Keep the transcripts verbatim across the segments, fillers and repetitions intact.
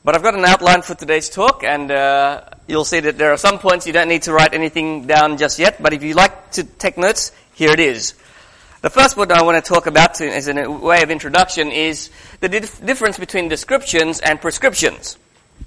But I've got an outline for today's talk, and uh, you'll see that there are some points you don't need to write anything down just yet, but if you like to take notes, here it is. The first one I want to talk about to, as a way of introduction is the dif- difference between descriptions and prescriptions.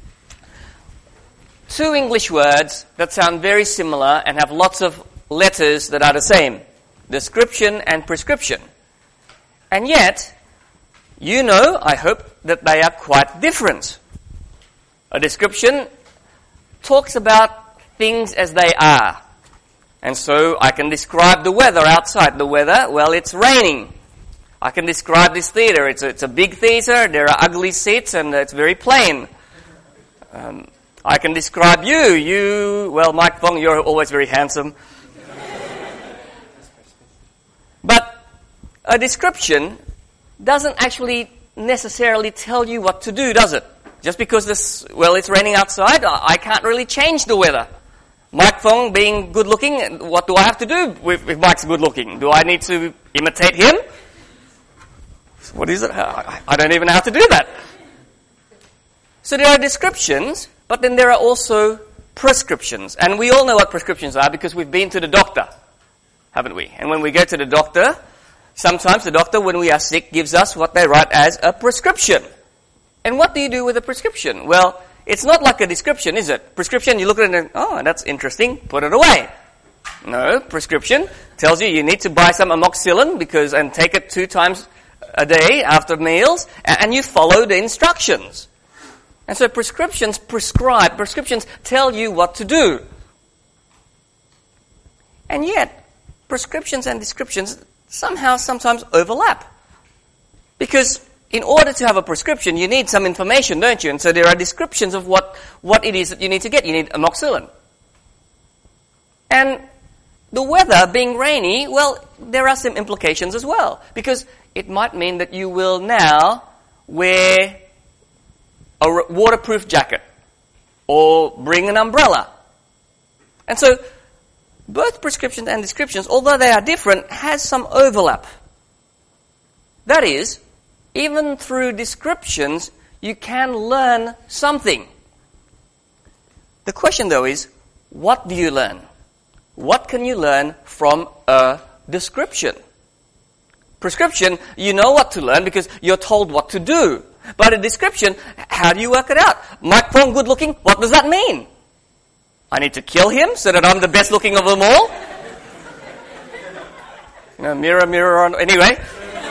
Two English words that sound very similar and have lots of letters that are the same. Description and prescription. And yet, you know, I hope, that they are quite different. A description talks about things as they are. And so I can describe the weather outside. The weather, well, it's raining. I can describe this theater. It's a, it's a big theater. There are ugly seats and it's very plain. Um, I can describe you. You, well, Mike Fong, you're always very handsome. But a description doesn't actually necessarily tell you what to do, does it? Just because this, well, it's raining outside, I can't really change the weather. Mike Fong being good looking, what do I have to do if, if Mike's good looking? Do I need to imitate him? What is it? I, I don't even know how to do that. So there are descriptions, but then there are also prescriptions. And we all know what prescriptions are because we've been to the doctor, haven't we? And when we go to the doctor, sometimes the doctor, when we are sick, gives us what they write as a prescription. And what do you do with a prescription? Well, it's not like a description, is it? Prescription, you look at it and, oh, that's interesting, put it away. No, prescription tells you you need to buy some amoxicillin because and take it two times a day after meals, and you follow the instructions. And so prescriptions prescribe, prescriptions tell you what to do. And yet, prescriptions and descriptions somehow sometimes overlap. Because in order to have a prescription, you need some information, don't you? And so there are descriptions of what, what it is that you need to get. You need amoxicillin. And the weather being rainy, well, there are some implications as well. Because it might mean that you will now wear a waterproof jacket or bring an umbrella. And so both prescriptions and descriptions, although they are different, has some overlap. That is, even through descriptions, you can learn something. The question, though, is, what do you learn? What can you learn from a description? Prescription, you know what to learn because you're told what to do. But a description, how do you work it out? Mike Fong, good looking, what does that mean? I need to kill him so that I'm the best looking of them all? You know, mirror, mirror on, anyway.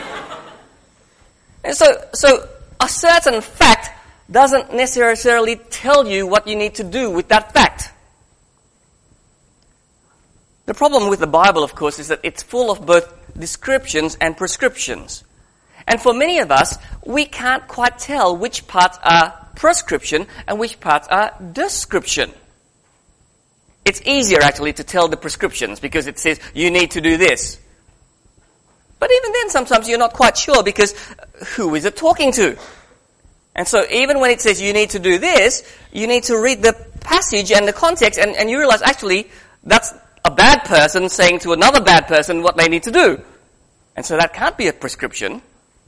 And so, so a certain fact doesn't necessarily tell you what you need to do with that fact. The problem with the Bible, of course, is that it's full of both descriptions and prescriptions. And for many of us, we can't quite tell which parts are prescription and which parts are description. It's easier, actually, to tell the prescriptions because it says, you need to do this. But even then, sometimes you're not quite sure because who is it talking to? And so even when it says you need to do this, you need to read the passage and the context and, and you realize actually that's a bad person saying to another bad person what they need to do. And so that can't be a prescription.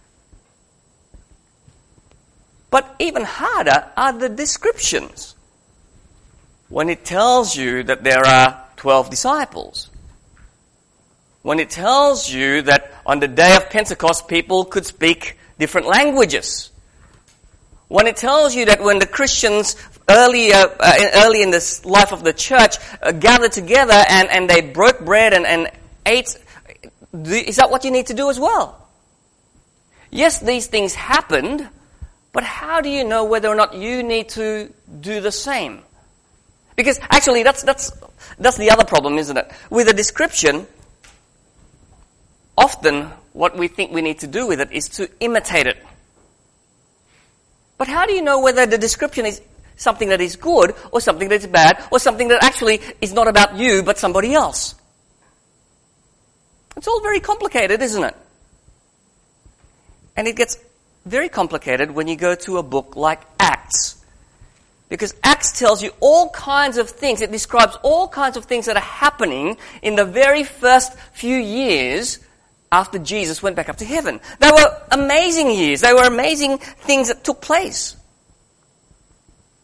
But even harder are the descriptions. When it tells you that there are twelve disciples. When it tells you that on the day of Pentecost people could speak different languages. When it tells you that when the Christians earlier, uh, early in the life of the church uh, gathered together and, and they broke bread and, and ate, is that what you need to do as well? Yes, these things happened, but how do you know whether or not you need to do the same? Because actually that's, that's, that's the other problem, isn't it? With a description, often what we think we need to do with it is to imitate it. But how do you know whether the description is something that is good or something that is bad or something that actually is not about you but somebody else? It's all very complicated, isn't it? And it gets very complicated when you go to a book like Acts. Because Acts tells you all kinds of things. It describes all kinds of things that are happening in the very first few years after Jesus went back up to heaven. They were amazing years. They were amazing things that took place.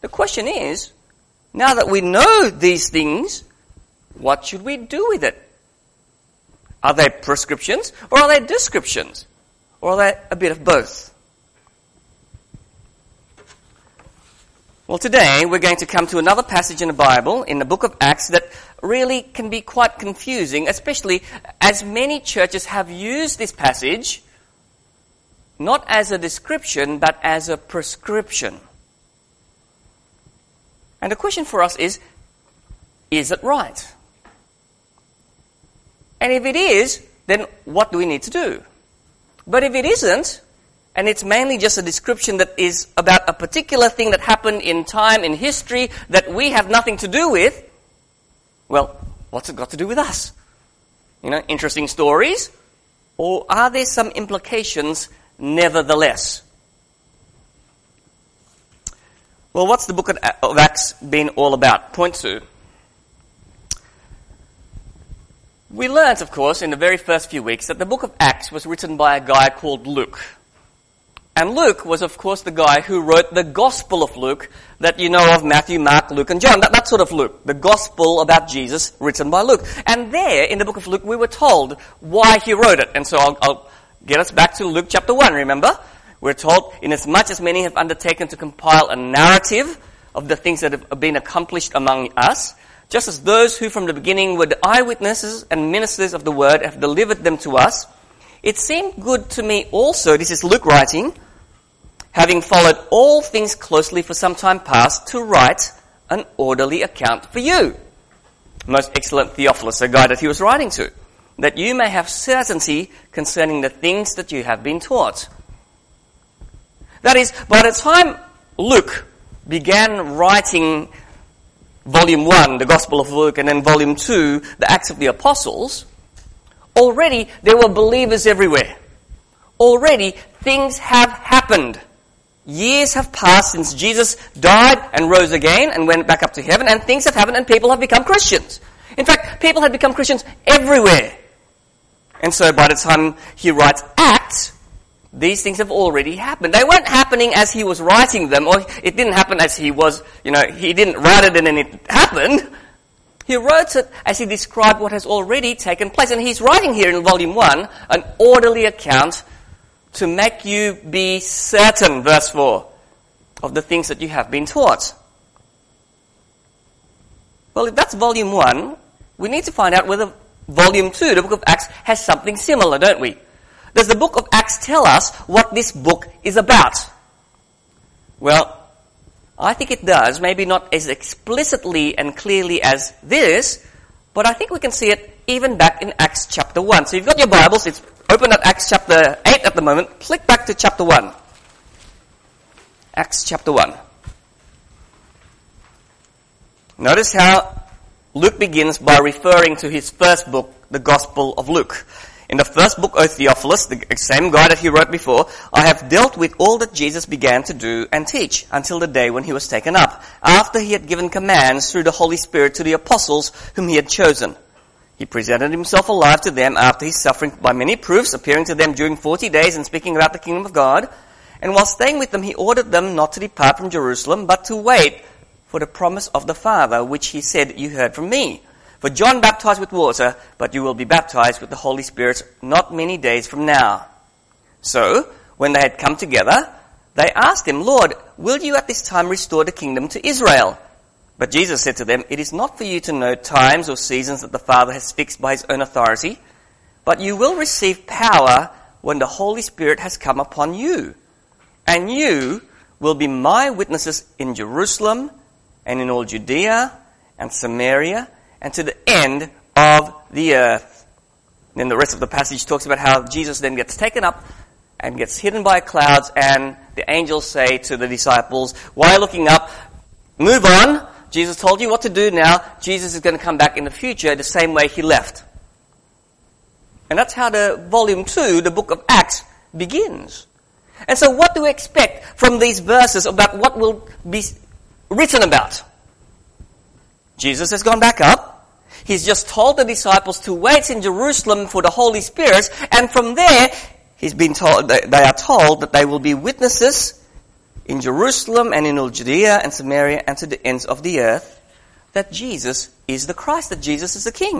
The question is, now that we know these things, what should we do with it? Are they prescriptions or are they descriptions? Or are they a bit of both? Well, today we're going to come to another passage in the Bible, in the book of Acts, that really can be quite confusing, especially as many churches have used this passage not as a description, but as a prescription. And the question for us is, is it right? And if it is, then what do we need to do? But if it isn't, and it's mainly just a description that is about a particular thing that happened in time, in history, that we have nothing to do with, well, what's it got to do with us? You know, interesting stories? Or are there some implications nevertheless? Well, what's the book of Acts been all about? Point two. We learnt, of course, in the very first few weeks that the book of Acts was written by a guy called Luke. And Luke was, of course, the guy who wrote the Gospel of Luke that you know of, Matthew, Mark, Luke, and John. That, that sort of Luke. The Gospel about Jesus written by Luke. And there, in the book of Luke, we were told why he wrote it. And so I'll, I'll get us back to Luke chapter one, remember? We're told, inasmuch as many have undertaken to compile a narrative of the things that have been accomplished among us, just as those who from the beginning were the eyewitnesses and ministers of the word have delivered them to us, it seemed good to me also, this is Luke writing, having followed all things closely for some time past, to write an orderly account for you. Most excellent Theophilus, a guy that he was writing to, that you may have certainty concerning the things that you have been taught. That is, by the time Luke began writing volume one, the Gospel of Luke, and then volume two, the Acts of the Apostles, already there were believers everywhere. Already things have happened. Years have passed since Jesus died and rose again and went back up to heaven, and things have happened and people have become Christians. In fact, people have become Christians everywhere. And so by the time he writes Acts, these things have already happened. They weren't happening as he was writing them, or it didn't happen as he was, you know, he didn't write it and then it happened. He wrote it as he described what has already taken place. And he's writing here in volume one an orderly account to make you be certain, verse four, of the things that you have been taught. Well, if that's volume one, we need to find out whether volume two, the book of Acts, has something similar, don't we? Does the book of Acts tell us what this book is about? Well, I think it does, maybe not as explicitly and clearly as this, but I think we can see it even back in Acts chapter one. So you've got your Bibles, it's open at Acts chapter eight at the moment. Click back to chapter one. Acts chapter one. Notice how Luke begins by referring to his first book, the Gospel of Luke. In the first book, O Theophilus, the same guy that he wrote before, I have dealt with all that Jesus began to do and teach until the day when he was taken up, after he had given commands through the Holy Spirit to the apostles whom he had chosen. He presented himself alive to them after his suffering by many proofs, appearing to them during forty days and speaking about the kingdom of God. And while staying with them, he ordered them not to depart from Jerusalem, but to wait for the promise of the Father, which he said, you heard from me. For John baptized with water, but you will be baptized with the Holy Spirit not many days from now. So, when they had come together, they asked him, Lord, will you at this time restore the kingdom to Israel? But Jesus said to them, it is not for you to know times or seasons that the Father has fixed by his own authority, but you will receive power when the Holy Spirit has come upon you. And you will be my witnesses in Jerusalem and in all Judea and Samaria and to the end of the earth. Then the rest of the passage talks about how Jesus then gets taken up and gets hidden by clouds, and the angels say to the disciples, why are you looking up? Move on. Jesus told you what to do now. Jesus is going to come back in the future the same way he left. And that's how the volume two, the book of Acts, begins. And so what do we expect from these verses about what will be written about? Jesus has gone back up. He's just told the disciples to wait in Jerusalem for the Holy Spirit, and from there, he's been told, they are told that they will be witnesses in Jerusalem and in all Judea and Samaria and to the ends of the earth, that Jesus is the Christ, that Jesus is the King.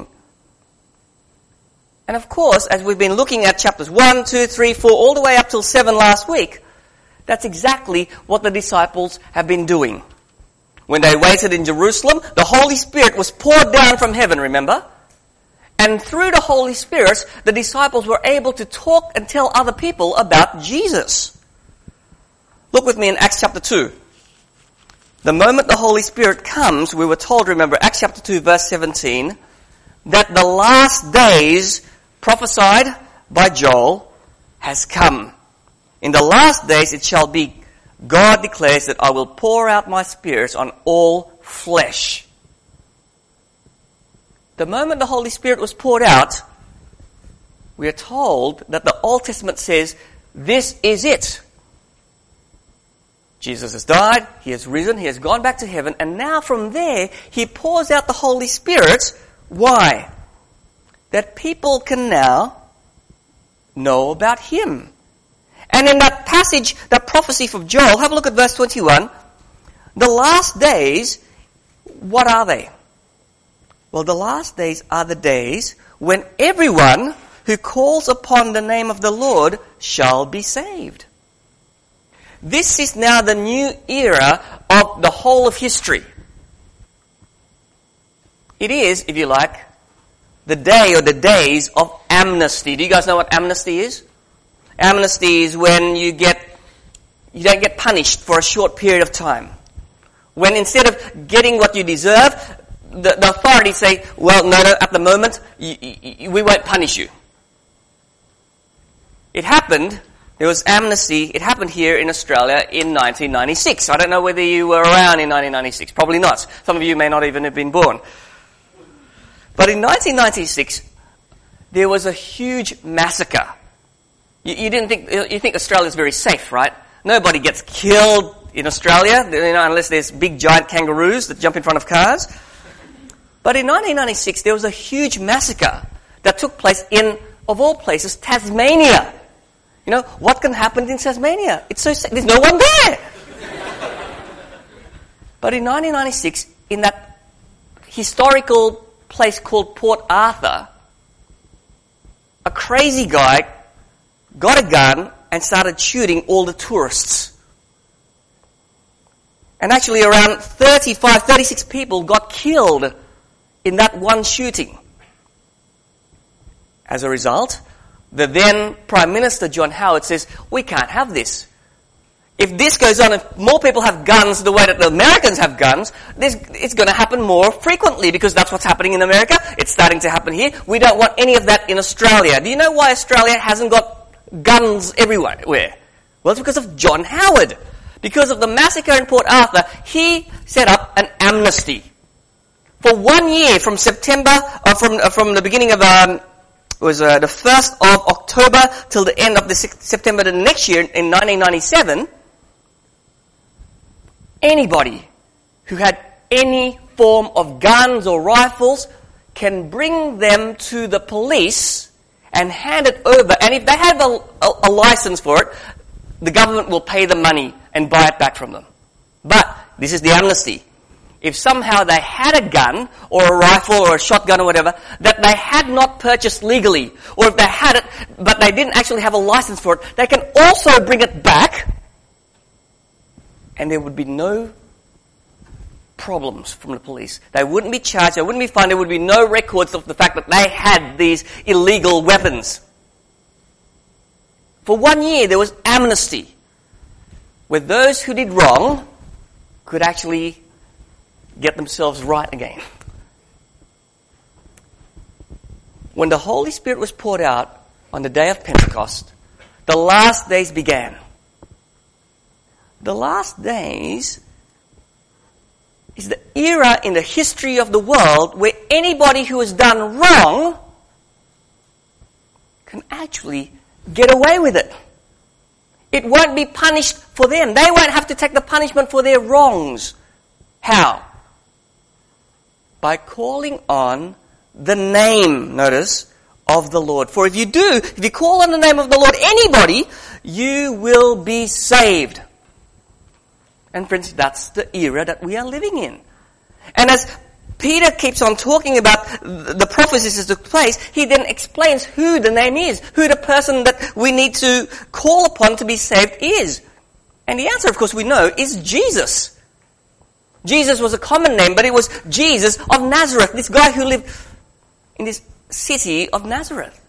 And of course, as we've been looking at chapters one, two, three, four, all the way up till seven last week, that's exactly what the disciples have been doing. When they waited in Jerusalem, the Holy Spirit was poured down from heaven, remember? And through the Holy Spirit, the disciples were able to talk and tell other people about Jesus. Look with me in Acts chapter two. The moment the Holy Spirit comes, we were told, remember, Acts chapter two, verse seventeen, that the last days prophesied by Joel has come. In the last days it shall be, God declares that I will pour out my Spirit on all flesh. The moment the Holy Spirit was poured out, we are told that the Old Testament says, this is it. Jesus has died, He has risen, He has gone back to heaven, and now from there, He pours out the Holy Spirit. Why? That people can now know about Him. And in that passage, that prophecy from Joel, have a look at verse twenty-one. The last days, what are they? Well, the last days are the days when everyone who calls upon the name of the Lord shall be saved. This is now the new era of the whole of history. It is, if you like, the day or the days of amnesty. Do you guys know what amnesty is? Amnesty is when you get, you don't get punished for a short period of time. When instead of getting what you deserve, the, the authorities say, well, no, no, at the moment, you, you, we won't punish you. It happened, there was amnesty, it happened here in Australia in nineteen ninety-six. I don't know whether you were around in nineteen ninety-six. Probably not. Some of you may not even have been born. But in nineteen ninety-six, there was a huge massacre. You, you didn't think, you think Australia's very safe, right? Nobody gets killed in Australia, you know, unless there's big giant kangaroos that jump in front of cars. But in nineteen ninety-six, there was a huge massacre that took place in, of all places, Tasmania. You know, what can happen in Tasmania? It's so safe. There's no one there. But in nineteen ninety-six, in that historical place called Port Arthur, a crazy guy got a gun and started shooting all the tourists. And actually around thirty-five, thirty-six people got killed in that one shooting. As a result, the then Prime Minister, John Howard, says, we can't have this. If this goes on, if more people have guns the way that the Americans have guns, this, it's going to happen more frequently because that's what's happening in America. It's starting to happen here. We don't want any of that in Australia. Do you know why Australia hasn't got guns everywhere? Well, it's because of John Howard. Because of the massacre in Port Arthur, he set up an amnesty. For one year, from September, or from uh, from the beginning of um, it was uh, the first of October till the end of the September the next year in nineteen ninety-seven, anybody who had any form of guns or rifles can bring them to the police and hand it over. And if they have a, a, a license for it, the government will pay them money and buy it back from them. But this is the amnesty. If somehow they had a gun or a rifle or a shotgun or whatever that they had not purchased legally, or if they had it but they didn't actually have a license for it, they can also bring it back and there would be no problems from the police. They wouldn't be charged, they wouldn't be fined, there would be no records of the fact that they had these illegal weapons. For one year there was amnesty where those who did wrong could actually get themselves right again. When the Holy Spirit was poured out on the day of Pentecost, the last days began. The last days is the era in the history of the world where anybody who has done wrong can actually get away with it. It won't be punished for them. They won't have to take the punishment for their wrongs. How? By calling on the name, notice, of the Lord. For if you do, if you call on the name of the Lord, anybody, you will be saved. And friends, that's the era that we are living in. And as Peter keeps on talking about the prophecies that took place, he then explains who the name is, who the person that we need to call upon to be saved is. And the answer, of course, we know, is Jesus. Jesus was a common name, but it was Jesus of Nazareth, this guy who lived in this city of Nazareth.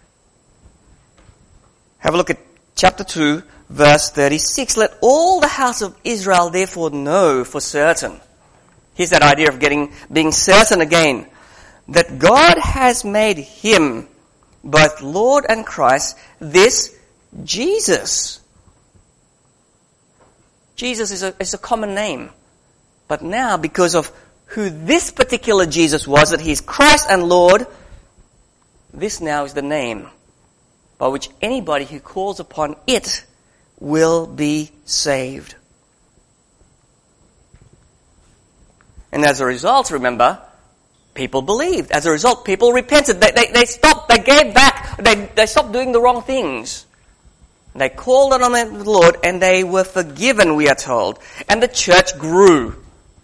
Have a look at chapter two, verse thirty-six. Let all the house of Israel therefore know for certain. Here's that idea of getting, being certain again, that God has made him both Lord and Christ, this Jesus. Jesus is a, is a common name. But now, because of who this particular Jesus was, that he is Christ and Lord, this now is the name by which anybody who calls upon it will be saved. And as a result, remember, people believed. As a result, people repented. They, they, they stopped, they gave back, they, they stopped doing the wrong things. They called on the Lord and they were forgiven, we are told. And the church grew.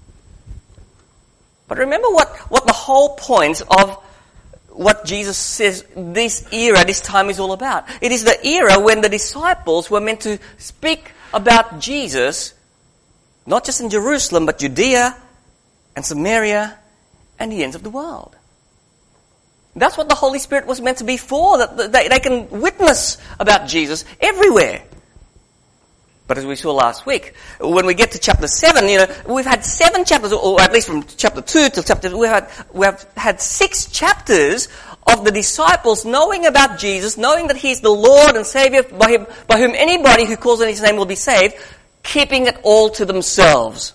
But remember what, what the whole point of what Jesus says this era, this time is all about. It is the era when the disciples were meant to speak about Jesus, not just in Jerusalem, but Judea and Samaria and the ends of the world. That's what the Holy Spirit was meant to be for, that they, they can witness about Jesus everywhere. But as we saw last week, when we get to chapter seven, you know, we've had seven chapters, or at least from chapter two till chapter, we've had, we have had six chapters of the disciples knowing about Jesus, knowing that he's the Lord and Savior by him, by whom anybody who calls on his name will be saved, keeping it all to themselves.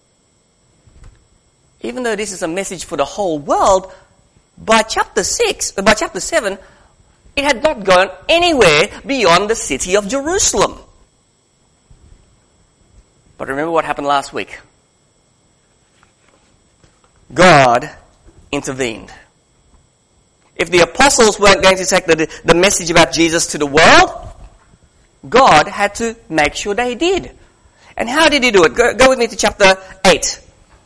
Even though this is a message for the whole world, by chapter six, by chapter seven, it had not gone anywhere beyond the city of Jerusalem. But remember what happened last week. God intervened. If the apostles weren't going to take the, the message about Jesus to the world, God had to make sure they did. And how did he do it? Go, go with me to chapter eight.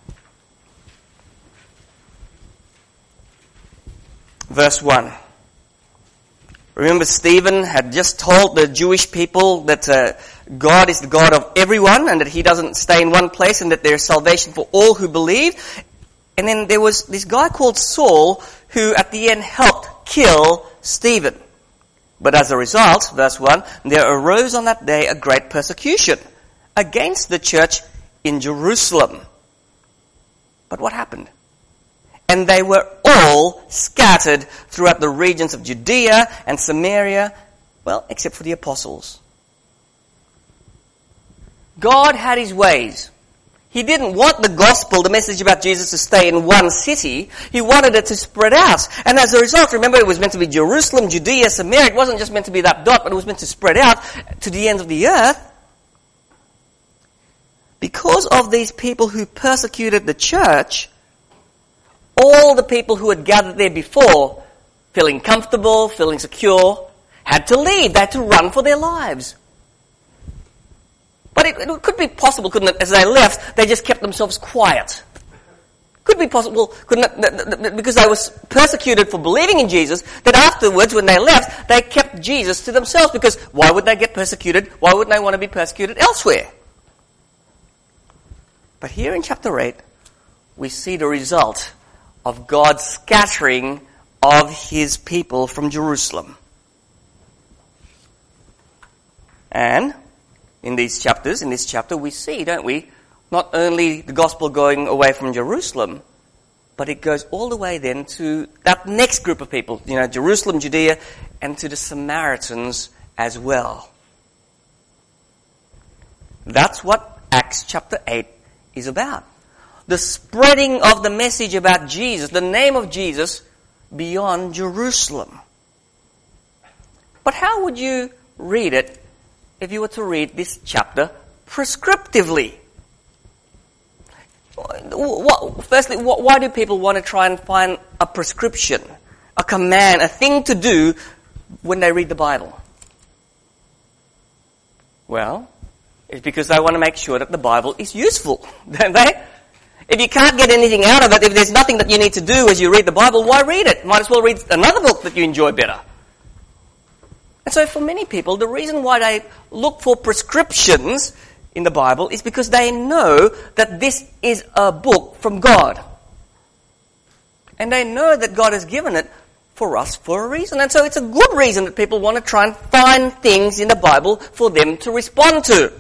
Verse one. Remember, Stephen had just told the Jewish people that uh, God is the God of everyone and that he doesn't stay in one place and that there is salvation for all who believe. And then there was this guy called Saul who at the end helped kill Stephen. But as a result, verse one, there arose on that day a great persecution against the church in Jerusalem. But what happened? And they were all scattered throughout the regions of Judea and Samaria, well, except for the apostles. God had his ways. He didn't want the gospel, the message about Jesus, to stay in one city. He wanted it to spread out. And as a result, remember, it was meant to be Jerusalem, Judea, Samaria. It wasn't just meant to be that dot, but it was meant to spread out to the ends of the earth. Because of these people who persecuted the church, all the people who had gathered there before, feeling comfortable, feeling secure, had to leave. They had to run for their lives. But it, it could be possible, couldn't it, as they left, they just kept themselves quiet. Could be possible, couldn't it, because they were persecuted for believing in Jesus, that afterwards, when they left, they kept Jesus to themselves, because why would they get persecuted? Why wouldn't they want to be persecuted elsewhere? But here in chapter eight, we see the result of God's scattering of his people from Jerusalem. And in these chapters, in this chapter, we see, don't we, not only the gospel going away from Jerusalem, but it goes all the way then to that next group of people, you know, Jerusalem, Judea, and to the Samaritans as well. That's what Acts chapter eight is about. The spreading of the message about Jesus, the name of Jesus, beyond Jerusalem. But how would you read it if you were to read this chapter prescriptively? What, firstly, what, why do people want to try and find a prescription, a command, a thing to do when they read the Bible? Well, It's because they want to make sure that the Bible is useful, don't they? If you can't get anything out of it, if there's nothing that you need to do as you read the Bible, why read it? Might as well read another book that you enjoy better. And so for many people, the reason why they look for prescriptions in the Bible is because they know that this is a book from God. And they know that God has given it for us for a reason. And so it's a good reason that people want to try and find things in the Bible for them to respond to.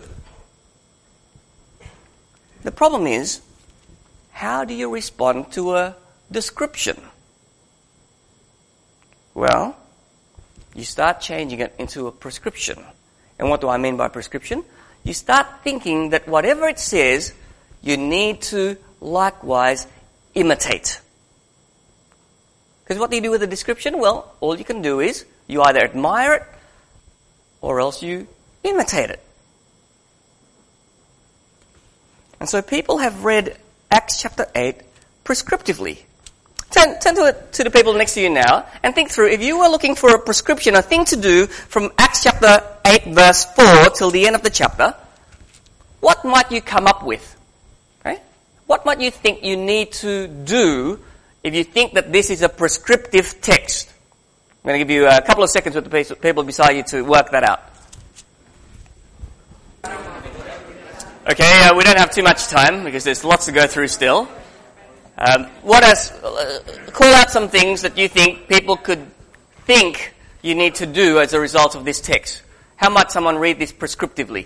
The problem is, how do you respond to a description? Well, you start changing it into a prescription. And what do I mean by prescription? You start thinking that whatever it says, you need to likewise imitate. Because what do you do with a description? Well, all you can do is you either admire it or else you imitate it. And so people have read Acts chapter eight prescriptively. Turn, turn to, it, to the people next to you now and think through, if you were looking for a prescription, a thing to do from Acts chapter eight verse four till the end of the chapter, what might you come up with? Okay? What might you think you need to do if you think that this is a prescriptive text? I'm going to give you a couple of seconds with the people beside you to work that out. Okay, uh, we don't have too much time because there's lots to go through still. Um, what else? Uh, call out some things that you think people could think you need to do as a result of this text. How might someone read this prescriptively?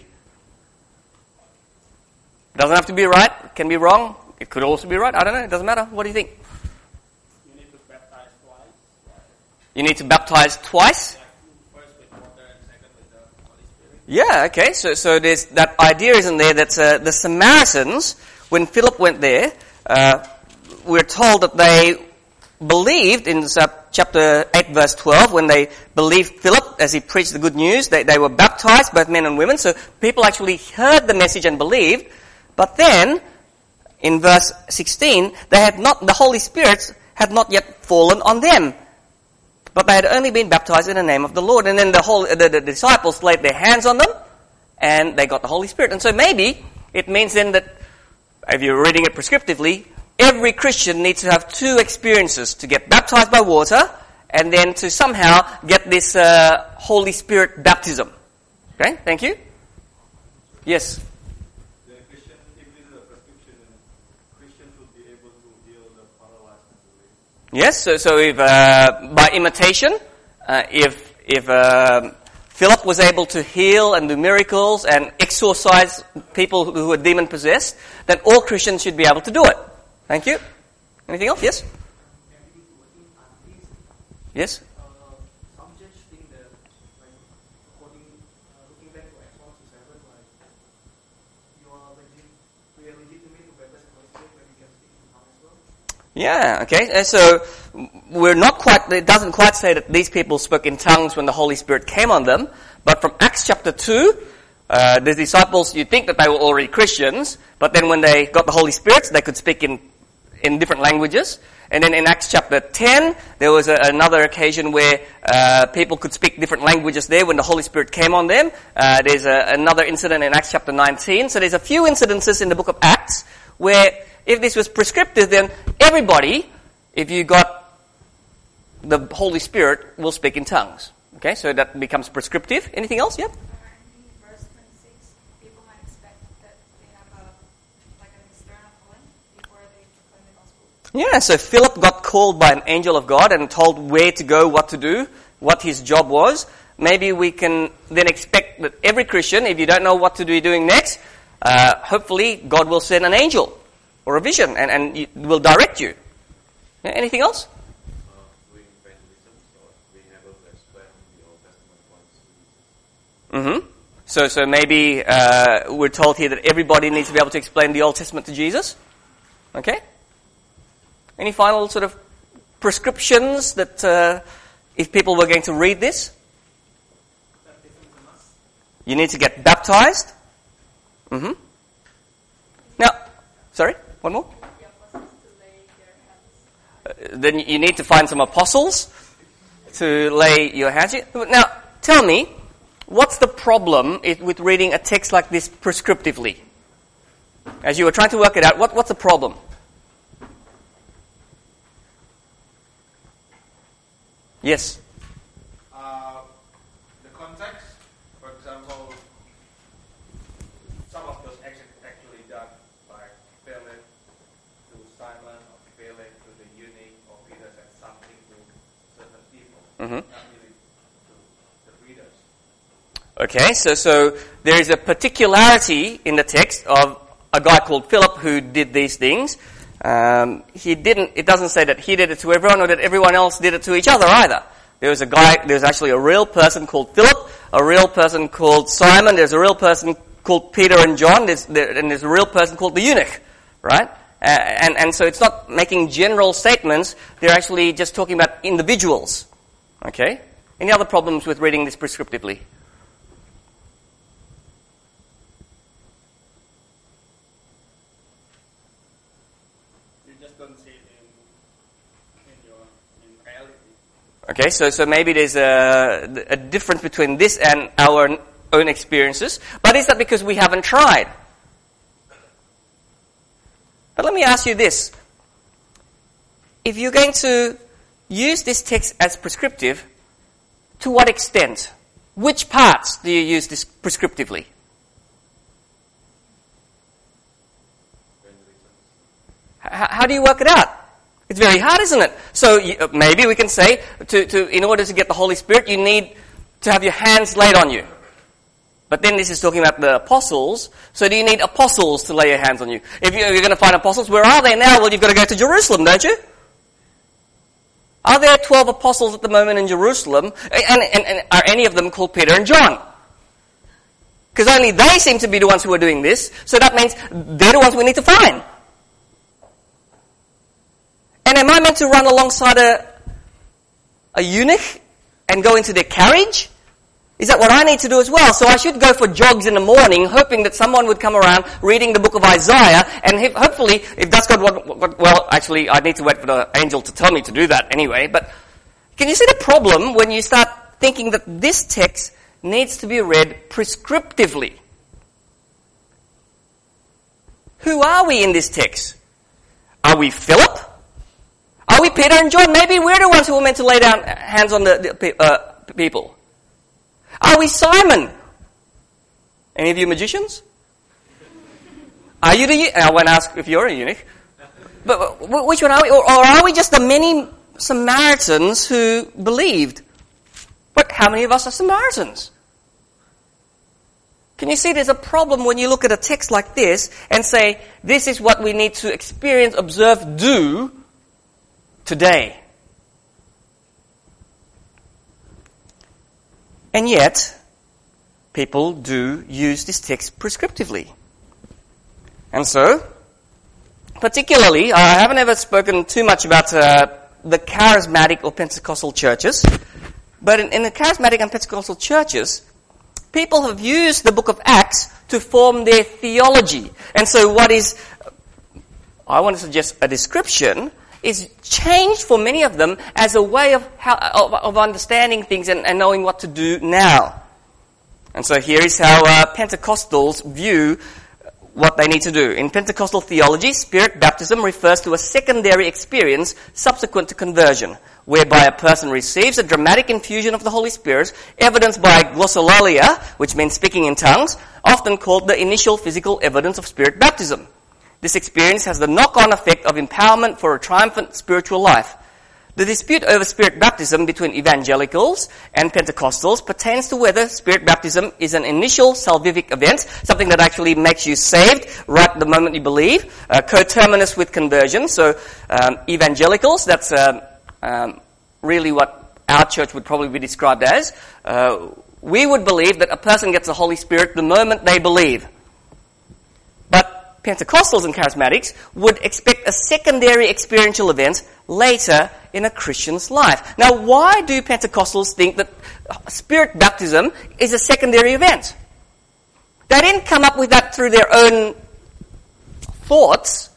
Doesn't have to be right. It can be wrong. It could also be right. I don't know. It doesn't matter. What do you think? You need to baptize twice. You need to baptize twice? First with water and second with the Holy Spirit. Yeah, okay. So so there's that idea, isn't there, that uh, the Samaritans, when Philip went there, uh, we're told that they believed in chapter eight verse twelve, when they believed Philip as he preached the good news, they, they were baptized, both men and women, so people actually heard the message and believed. But then, in verse sixteen, they had not, the Holy Spirit had not yet fallen on them. But they had only been baptized in the name of the Lord. And then the whole, the, the disciples laid their hands on them, and they got the Holy Spirit. And so maybe it means then that, if you're reading it prescriptively, every Christian needs to have two experiences: to get baptized by water, and then to somehow get this uh, Holy Spirit baptism. Okay, thank you. Yes? The Christian, if this is a prescription, Christians should be able to heal the paralyzed and the lame. Yes, so, so if, uh, by imitation, uh, if, if, uh, Philip was able to heal and do miracles and exorcise people who were demon possessed, then all Christians should be able to do it. Thank you. Anything else? Yes? Yes? Uh, some church think that, like, according, uh, looking back to Acts one to seven, like, you are legit, we are legitimate to baptize the Holy Spirit when we can speak in tongues as well. Yeah, okay. And so we're not quite, it doesn't quite say that these people spoke in tongues when the Holy Spirit came on them, but from Acts chapter two, uh, the disciples, you'd think that they were already Christians, but then when they got the Holy Spirit, they could speak in, in different languages. And then in Acts chapter ten, there was a, another occasion where uh, people could speak different languages there when the Holy Spirit came on them. Uh, there's a, another incident in Acts chapter nineteen. So there's a few incidences in the book of Acts where if this was prescriptive, then everybody, if you got the Holy Spirit, will speak in tongues. Okay, so that becomes prescriptive. Anything else? Yep. Verse twenty-six, people might expect that they have a, like an external calling before they proclaim the gospel. Yeah, so Philip got called by an angel of God and told where to go, what to do, what his job was. Maybe we can then expect that every Christian, if you don't know what to be doing next, uh, hopefully God will send an angel or a vision and, and it will direct you. Yeah, anything else? Uh, doing evangelism, so being able to explain the Old Testament points to Jesus. Mm-hmm. So, so maybe uh, we're told here that everybody needs to be able to explain the Old Testament to Jesus. Okay. Any final sort of prescriptions that uh, if people were going to read this? You need to get baptized. Mm-hmm. Now, sorry, one more. Uh, then you need to find some apostles to lay your hands. Now, tell me, what's the problem i- with reading a text like this prescriptively? As you were trying to work it out, what, what's the problem? Yes? Uh, the context, for example, some of those actions actually done, like Philip to Simon, or Philip to the eunuch, or Peter said something to certain people, Mm-hmm. not really to the readers. Okay, so, so there is a particularity in the text of a guy called Philip who did these things. Um, he didn't, it doesn't say that he did it to everyone or that everyone else did it to each other either. There was a guy, there's actually a real person called Philip, a real person called Simon, there's a real person called Peter and John, there's, there, and there's a real person called the eunuch, right? Uh, and, and so it's not making general statements, they're actually just talking about individuals. Okay? Any other problems with reading this prescriptively? You just don't see it in, in your in reality. Okay, so, so maybe there's a, a difference between this and our own experiences, but is that because we haven't tried? But let me ask you this. If you're going to use this text as prescriptive, to what extent? Which parts do you use this prescriptively? H- how do you work it out? It's very hard, isn't it? So you, uh, maybe we can say, to, to, in order to get the Holy Spirit, you need to have your hands laid on you. But then this is talking about the apostles. So do you need apostles to lay your hands on you? If you, you're going to find apostles, where are they now? Well, you've got to go to Jerusalem, don't you? Are there twelve apostles at the moment in Jerusalem? And, and, and are any of them called Peter and John? Because only they seem to be the ones who are doing this. So that means they're the ones we need to find. And am I meant to run alongside a, a eunuch and go into their carriage? Is that what I need to do as well? So I should go for jogs in the morning, hoping that someone would come around reading the book of Isaiah, and if, hopefully, if that's God, what, what, well, actually, I need to wait for the angel to tell me to do that anyway. But can you see the problem when you start thinking that this text needs to be read prescriptively? Who are we in this text? Are we Philip? Are we Peter and John? Maybe we're the ones who are meant to lay down hands on the, the uh, people. Are we Simon? Any of you magicians? Are you the... I won't ask if you're a eunuch. But which one are we? Or, or are we just the many Samaritans who believed? But how many of us are Samaritans? Can you see there's a problem when you look at a text like this and say, this is what we need to experience, observe, do today. And yet, people do use this text prescriptively. And so, particularly, I haven't ever spoken too much about uh, the charismatic or Pentecostal churches, but in, in the charismatic and Pentecostal churches, people have used the book of Acts to form their theology. And so what is, I want to suggest a description, is changed for many of them as a way of how, of, of understanding things and, and knowing what to do now. And so here is how uh, Pentecostals view what they need to do. In Pentecostal theology, Spirit baptism refers to a secondary experience subsequent to conversion, whereby a person receives a dramatic infusion of the Holy Spirit, evidenced by glossolalia, which means speaking in tongues, often called the initial physical evidence of Spirit baptism. This experience has the knock-on effect of empowerment for a triumphant spiritual life. The dispute over Spirit baptism between evangelicals and Pentecostals pertains to whether Spirit baptism is an initial salvific event, something that actually makes you saved right the moment you believe, uh, coterminous with conversion. So um, evangelicals, that's um, um, really what our church would probably be described as. Uh, we would believe that a person gets the Holy Spirit the moment they believe. But Pentecostals and Charismatics would expect a secondary experiential event later in a Christian's life. Now, why do Pentecostals think that Spirit baptism is a secondary event? They didn't come up with that through their own thoughts.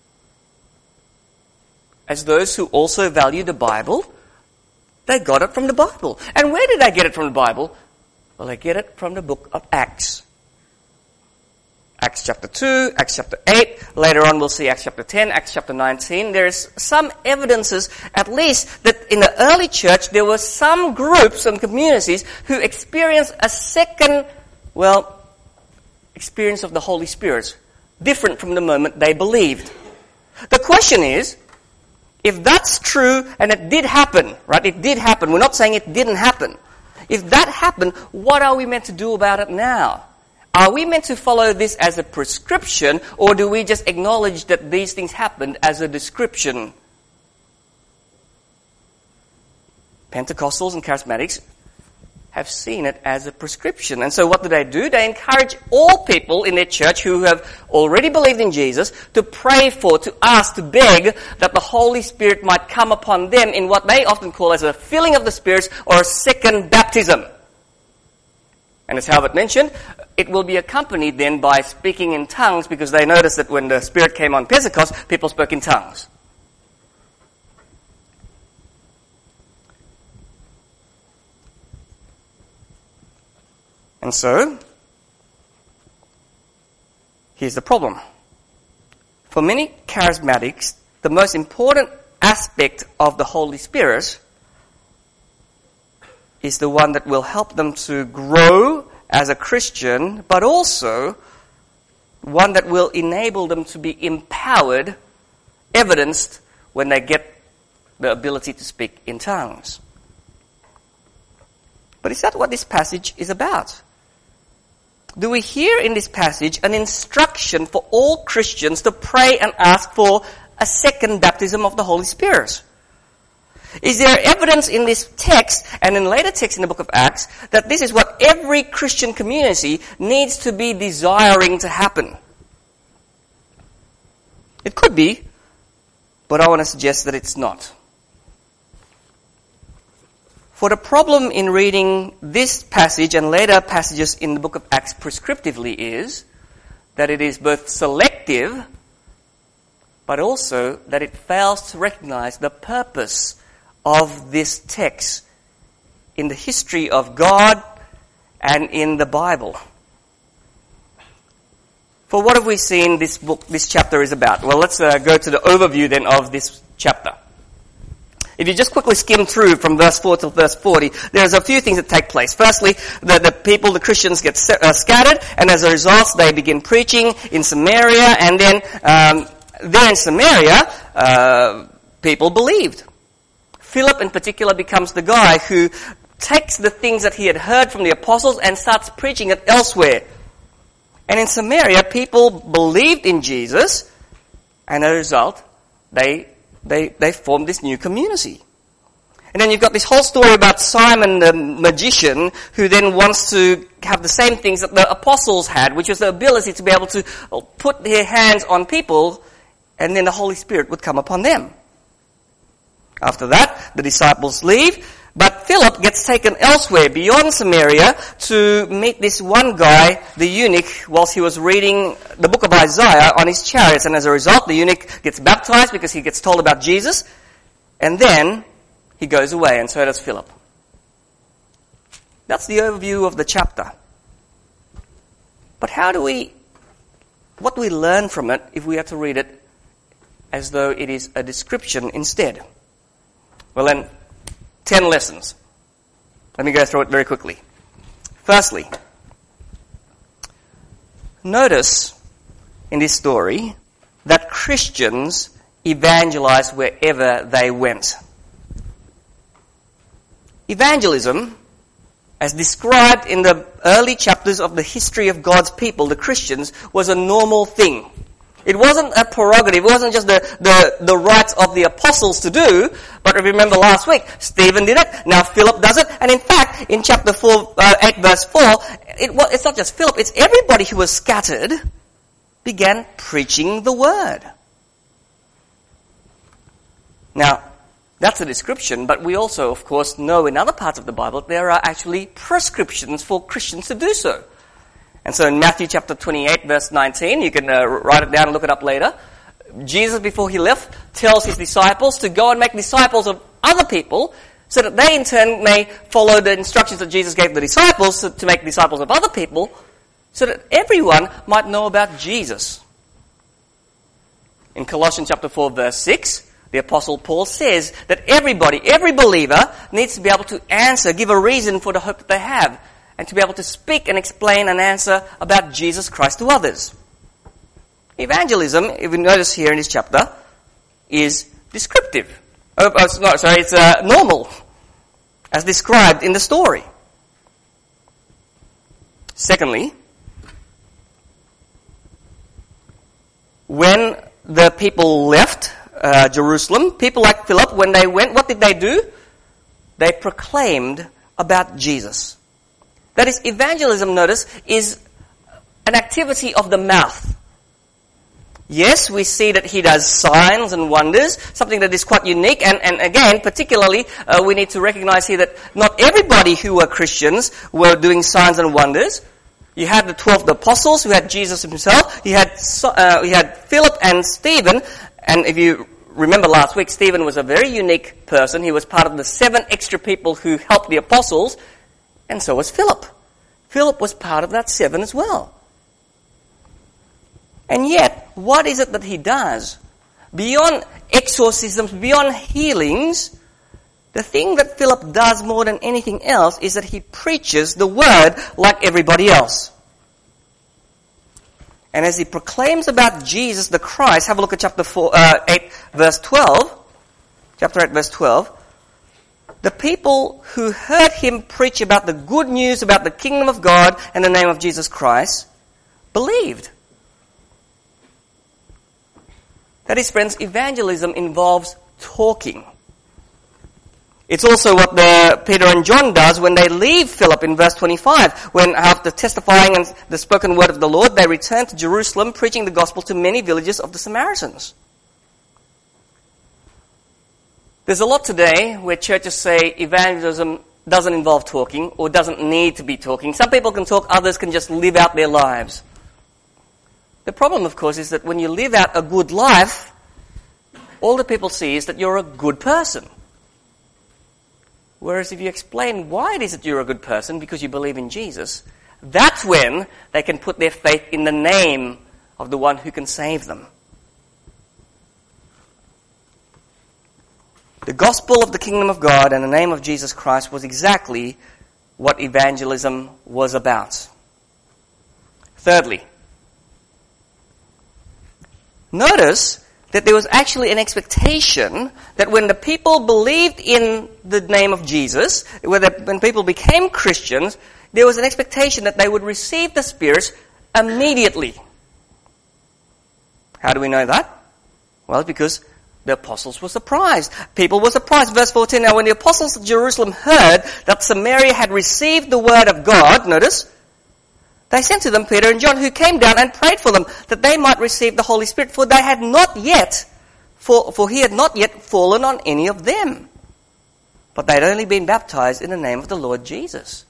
As those who also value the Bible, they got it from the Bible. And where did they get it from the Bible? Well, they get it from the book of Acts. Acts chapter two, Acts chapter eight. Later on we'll see Acts chapter ten, Acts chapter nineteen. There's some evidences, at least, that in the early church there were some groups and communities who experienced a second, well, experience of the Holy Spirit, different from the moment they believed. The question is, if that's true, and it did happen, right? It did happen. We're not saying it didn't happen. If that happened, what are we meant to do about it now? Are we meant to follow this as a prescription, or do we just acknowledge that these things happened as a description? Pentecostals and Charismatics have seen it as a prescription. And so what do they do? They encourage all people in their church who have already believed in Jesus to pray for, to ask, to beg that the Holy Spirit might come upon them in what they often call as a filling of the Spirit or a second baptism. And as Halbert mentioned, it will be accompanied then by speaking in tongues, because they noticed that when the Spirit came on Pentecost, people spoke in tongues. And so, here's the problem. For many charismatics, the most important aspect of the Holy Spirit is the one that will help them to grow as a Christian, but also one that will enable them to be empowered, evidenced when they get the ability to speak in tongues. But is that what this passage is about? Do we hear in this passage an instruction for all Christians to pray and ask for a second baptism of the Holy Spirit? Is there evidence in this text and in later texts in the book of Acts that this is what every Christian community needs to be desiring to happen? It could be, but I want to suggest that it's not. For the problem in reading this passage and later passages in the book of Acts prescriptively is that it is both selective, but also that it fails to recognize the purpose of this text in the history of God and in the Bible. For what have we seen this book, this chapter is about? Well, let's uh, go to the overview then of this chapter. If you just quickly skim through from verse four to verse forty, there's a few things that take place. Firstly, the, the people, the Christians get uh, scattered, and as a result, they begin preaching in Samaria, and then um, there in Samaria, uh, people believed. Philip in particular becomes the guy who takes the things that he had heard from the apostles and starts preaching it elsewhere. And in Samaria, people believed in Jesus, and as a result, they They they formed this new community. And then you've got this whole story about Simon the magician, who then wants to have the same things that the apostles had, which was the ability to be able to put their hands on people, and then the Holy Spirit would come upon them. After that, the disciples leave, but Philip gets taken elsewhere beyond Samaria to meet this one guy, the eunuch, whilst he was reading the book of Isaiah on his chariots. And as a result, the eunuch gets baptized because he gets told about Jesus. And then he goes away, and so does Philip. That's the overview of the chapter. But how do we, what do we learn from it if we have to read it as though it is a description instead? Well then, ten lessons. Let me go through it very quickly. Firstly, notice in this story that Christians evangelized wherever they went. Evangelism, as described in the early chapters of the history of God's people, the Christians, was a normal thing. It wasn't a prerogative. It wasn't just the, the, the rights of the apostles to do. But remember last week, Stephen did it. Now Philip does it. And in fact, in chapter four, uh, eight verse four, it, well, it's not just Philip. It's everybody who was scattered began preaching the word. Now, that's a description. But we also, of course, know in other parts of the Bible there are actually prescriptions for Christians to do so. And so in Matthew chapter twenty-eight, verse nineteen, you can uh, write it down and look it up later. Jesus, before he left, tells his disciples to go and make disciples of other people, so that they in turn may follow the instructions that Jesus gave the disciples to make disciples of other people, so that everyone might know about Jesus. In Colossians chapter four, verse six, the Apostle Paul says that everybody, every believer, needs to be able to answer, give a reason for the hope that they have, and to be able to speak and explain and answer about Jesus Christ to others. Evangelism, if you notice here in this chapter, is descriptive. Oh, oh, no, sorry, it's uh, normal, as described in the story. Secondly, when the people left uh, Jerusalem, people like Philip, when they went, what did they do? They proclaimed about Jesus. That is, evangelism, notice, is an activity of the mouth. Yes, we see that he does signs and wonders, something that is quite unique, and, and again, particularly, uh, we need to recognize here that not everybody who were Christians were doing signs and wonders. You had the twelve apostles, who had Jesus himself, you had, uh, you had Philip and Stephen, and if you remember last week, Stephen was a very unique person. He was part of the seven extra people who helped the apostles, and so was Philip. Philip was part of that seven as well. And yet, what is it that he does? Beyond exorcisms, beyond healings, the thing that Philip does more than anything else is that he preaches the word like everybody else. And as he proclaims about Jesus the Christ, have a look at chapter four, uh, eight, verse twelve. Chapter eight, verse twelve. The people who heard him preach about the good news about the kingdom of God and the name of Jesus Christ believed. That is, friends, evangelism involves talking. It's also what the Peter and John does when they leave Philip in verse twenty-five, when after testifying and the spoken word of the Lord, they return to Jerusalem preaching the gospel to many villages of the Samaritans. There's a lot today where churches say evangelism doesn't involve talking or doesn't need to be talking. Some people can talk, others can just live out their lives. The problem, of course, is that when you live out a good life, all the people see is that you're a good person. Whereas if you explain why it is that you're a good person, because you believe in Jesus, that's when they can put their faith in the name of the one who can save them. The gospel of the kingdom of God and the name of Jesus Christ was exactly what evangelism was about. Thirdly, notice that there was actually an expectation that when the people believed in the name of Jesus, when people became Christians, there was an expectation that they would receive the Spirit immediately. How do we know that? Well, because the apostles were surprised. People were surprised. Verse fourteen, now when the apostles of Jerusalem heard that Samaria had received the word of God, notice, they sent to them Peter and John, who came down and prayed for them that they might receive the Holy Spirit, for they had not yet, for, for he had not yet fallen on any of them. But they had only been baptized in the name of the Lord Jesus.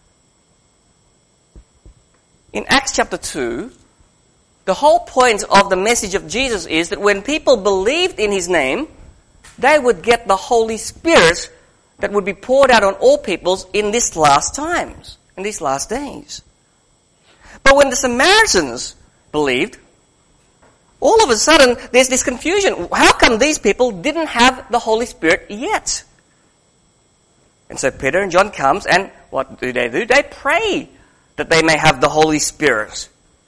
In Acts chapter two, the whole point of the message of Jesus is that when people believed in his name, they would get the Holy Spirit that would be poured out on all peoples in these last times, in these last days. But when the Samaritans believed, all of a sudden there's this confusion. How come these people didn't have the Holy Spirit yet? And so Peter and John comes, and what do they do? They pray that they may have the Holy Spirit.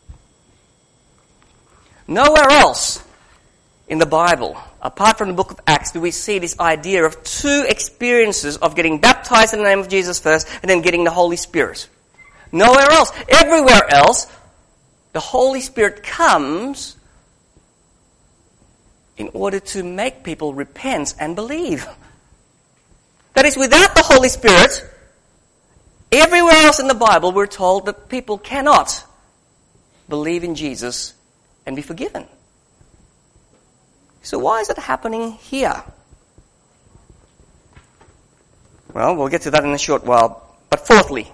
Nowhere else in the Bible, apart from the book of Acts, do we see this idea of two experiences of getting baptized in the name of Jesus first and then getting the Holy Spirit. Nowhere else. Everywhere else, the Holy Spirit comes in order to make people repent and believe. That is, without the Holy Spirit, everywhere else in the Bible we're told that people cannot believe in Jesus and be forgiven. So why is it happening here? Well, we'll get to that in a short while. But fourthly,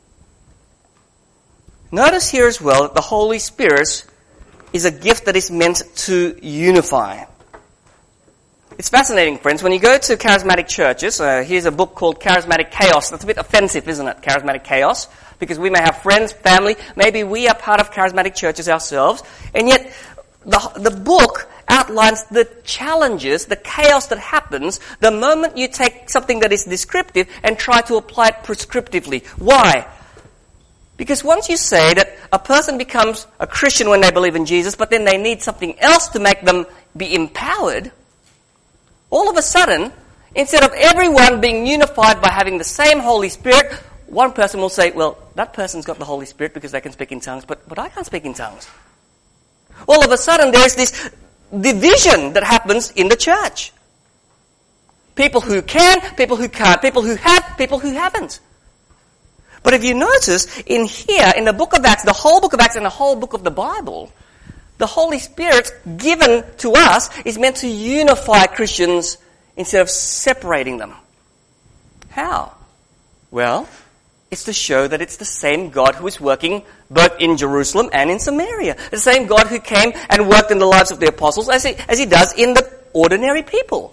notice here as well that the Holy Spirit is a gift that is meant to unify. It's fascinating, friends. When you go to charismatic churches, uh, here's a book called Charismatic Chaos. That's a bit offensive, isn't it? Charismatic Chaos. Because we may have friends, family, maybe we are part of charismatic churches ourselves, and yet the, the book outlines the challenges, the chaos that happens the moment you take something that is descriptive and try to apply it prescriptively. Why? Because once you say that a person becomes a Christian when they believe in Jesus, but then they need something else to make them be empowered, all of a sudden, instead of everyone being unified by having the same Holy Spirit, one person will say, well, that person's got the Holy Spirit because they can speak in tongues, but, but I can't speak in tongues. All of a sudden, there's this division that happens in the church. People who can, people who can't, people who have, people who haven't. But if you notice, in here, in the book of Acts, the whole book of Acts and the whole book of the Bible, the Holy Spirit given to us is meant to unify Christians instead of separating them. How? Well, it's to show that it's the same God who is working both in Jerusalem and in Samaria. The same God who came and worked in the lives of the apostles as he, as he does in the ordinary people.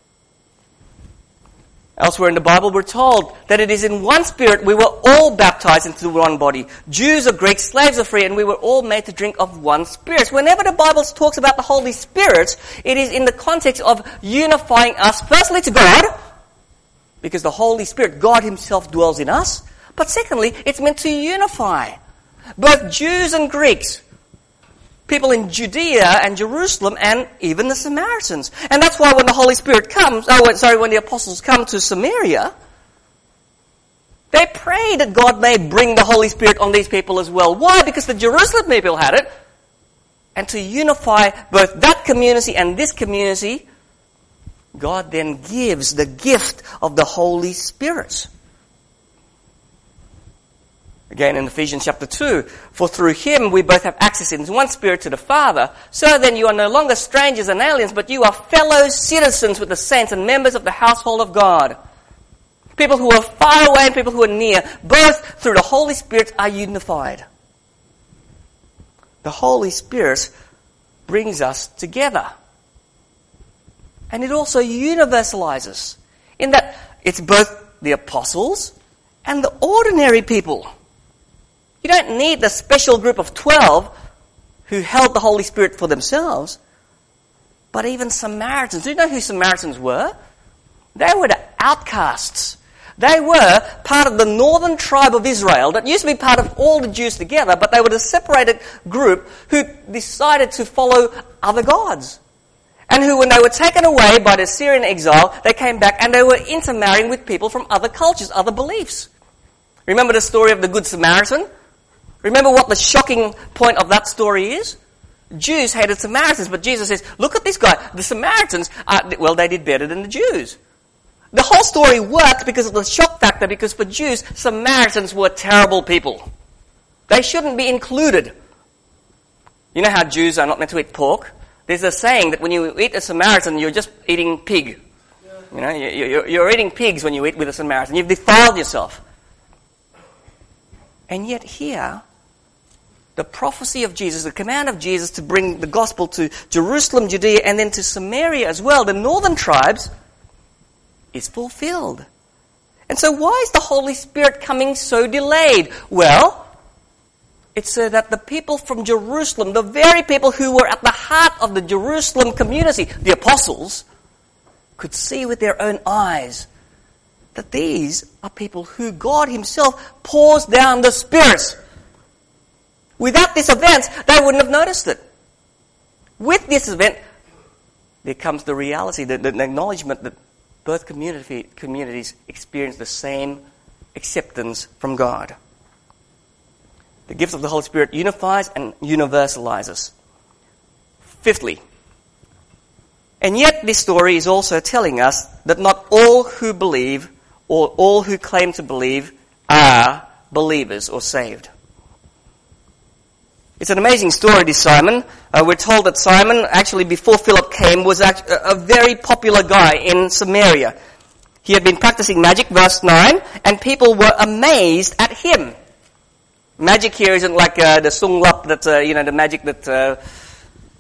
Elsewhere in the Bible, we're told that it is in one Spirit we were all baptized into one body. Jews or Greeks, slaves or free, and we were all made to drink of one Spirit. Whenever the Bible talks about the Holy Spirit, it is in the context of unifying us, firstly to God, because the Holy Spirit, God Himself, dwells in us. But secondly, it's meant to unify both Jews and Greeks, people in Judea and Jerusalem, and even the Samaritans. And that's why when the Holy Spirit comes, oh, sorry, when the apostles come to Samaria, they pray that God may bring the Holy Spirit on these people as well. Why? Because the Jerusalem people had it. And to unify both that community and this community, God then gives the gift of the Holy Spirit. Again, in Ephesians chapter two, for through Him we both have access in one Spirit to the Father. So then you are no longer strangers and aliens, but you are fellow citizens with the saints and members of the household of God. People who are far away and people who are near, both through the Holy Spirit are unified. The Holy Spirit brings us together. And it also universalizes, in that it's both the apostles and the ordinary people. You don't need the special group of twelve who held the Holy Spirit for themselves, but even Samaritans. Do you know who Samaritans were? They were the outcasts. They were part of the northern tribe of Israel that used to be part of all the Jews together, but they were the separated group who decided to follow other gods. And who, when they were taken away by the Syrian exile, they came back and they were intermarrying with people from other cultures, other beliefs. Remember the story of the Good Samaritan? Remember what the shocking point of that story is? Jews hated Samaritans, but Jesus says, look at this guy. The Samaritans, are, well, they did better than the Jews. The whole story worked because of the shock factor, because for Jews, Samaritans were terrible people. They shouldn't be included. You know how Jews are not meant to eat pork? There's a saying that when you eat a Samaritan, you're just eating pig. You know, you're, you're eating pigs when you eat with a Samaritan. You've defiled yourself. And yet here, the prophecy of Jesus, the command of Jesus to bring the gospel to Jerusalem, Judea, and then to Samaria as well, the northern tribes, is fulfilled. And so why is the Holy Spirit coming so delayed? Well, it's so that the people from Jerusalem, the very people who were at the heart of the Jerusalem community, the apostles, could see with their own eyes that these are people who God Himself pours down the Spirit. Without this event, they wouldn't have noticed it. With this event, there comes the reality, the, the acknowledgement that both community, communities experience the same acceptance from God. The gift of the Holy Spirit unifies and universalizes. Fifthly, and yet this story is also telling us that not all who believe or all who claim to believe are believers or saved. It's an amazing story, this Simon. Uh, we're told that Simon, actually before Philip came, was a, a very popular guy in Samaria. He had been practicing magic, verse nine, and people were amazed at him. Magic here isn't like uh, the sung lap that, uh, you know, the magic that uh,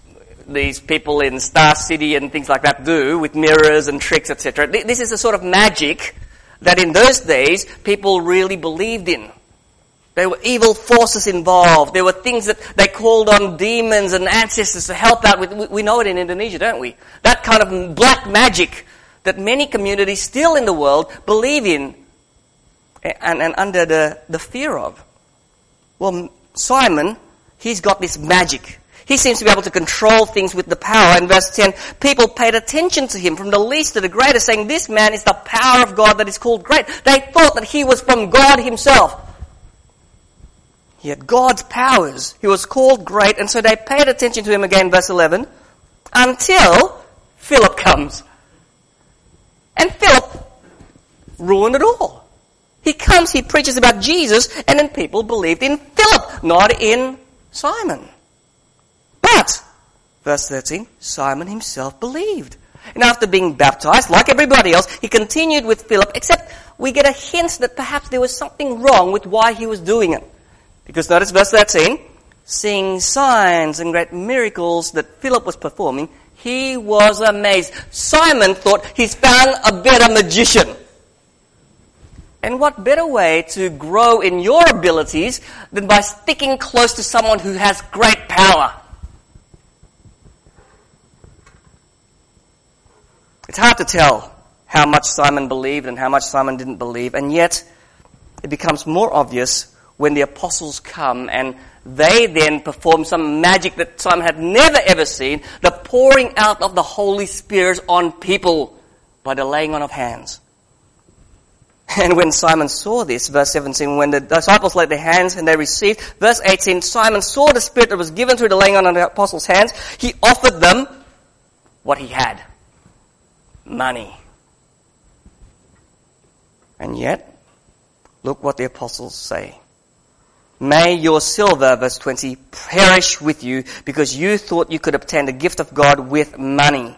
these people in Star City and things like that do with mirrors and tricks, et cetera. This is the sort of magic that in those days people really believed in. There were evil forces involved. There were things that they called on demons and ancestors to help out with. We know it in Indonesia, don't we? That kind of black magic that many communities still in the world believe in and, and under the, the fear of. Well, Simon, he's got this magic. He seems to be able to control things with the power. In verse ten, people paid attention to him from the least to the greatest, saying, this man is the power of God that is called great. They thought that he was from God himself. He had God's powers. He was called great, and so they paid attention to him again, verse eleven, until Philip comes. And Philip ruined it all. He comes, he preaches about Jesus, and then people believed in Philip, not in Simon. But, verse thirteen, Simon himself believed. And after being baptized, like everybody else, he continued with Philip, except we get a hint that perhaps there was something wrong with why he was doing it. Because notice verse thirteen, seeing signs and great miracles that Philip was performing, he was amazed. Simon thought he's found a better magician. And what better way to grow in your abilities than by sticking close to someone who has great power? It's hard to tell how much Simon believed and how much Simon didn't believe, and yet it becomes more obvious when the apostles come and they then perform some magic that Simon had never ever seen, the pouring out of the Holy Spirit on people by the laying on of hands. And when Simon saw this, verse seventeen, when the disciples laid their hands and they received, verse eighteen, Simon saw the Spirit that was given through the laying on of the apostles' hands. He offered them what he had. Money. And yet, look what the apostles say. May your silver, verse twenty, perish with you because you thought you could obtain the gift of God with money.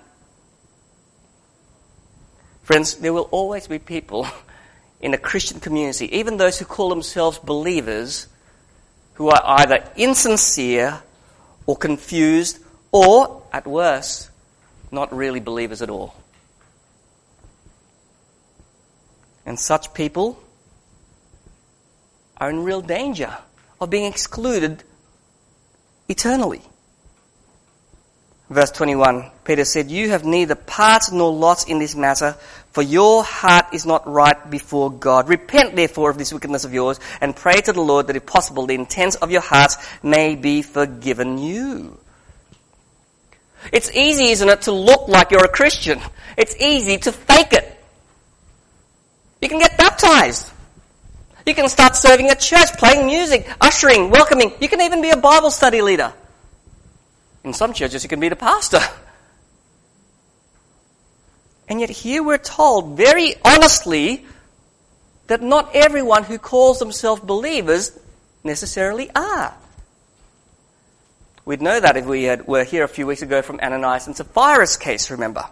Friends, there will always be people in a Christian community, even those who call themselves believers, who are either insincere or confused or, at worst, not really believers at all. And such people are in real danger of being excluded eternally. Verse twenty-one, Peter said, you have neither part nor lot in this matter, for your heart is not right before God. Repent therefore of this wickedness of yours, and pray to the Lord that if possible the intents of your heart may be forgiven you. It's easy, isn't it, to look like you're a Christian. It's easy to fake it. You can get baptized. You can start serving at church, playing music, ushering, welcoming. You can even be a Bible study leader. In some churches, you can be the pastor. And yet here we're told very honestly that not everyone who calls themselves believers necessarily are. We'd know that if we had, were here a few weeks ago from Ananias and Sapphira's case, remember.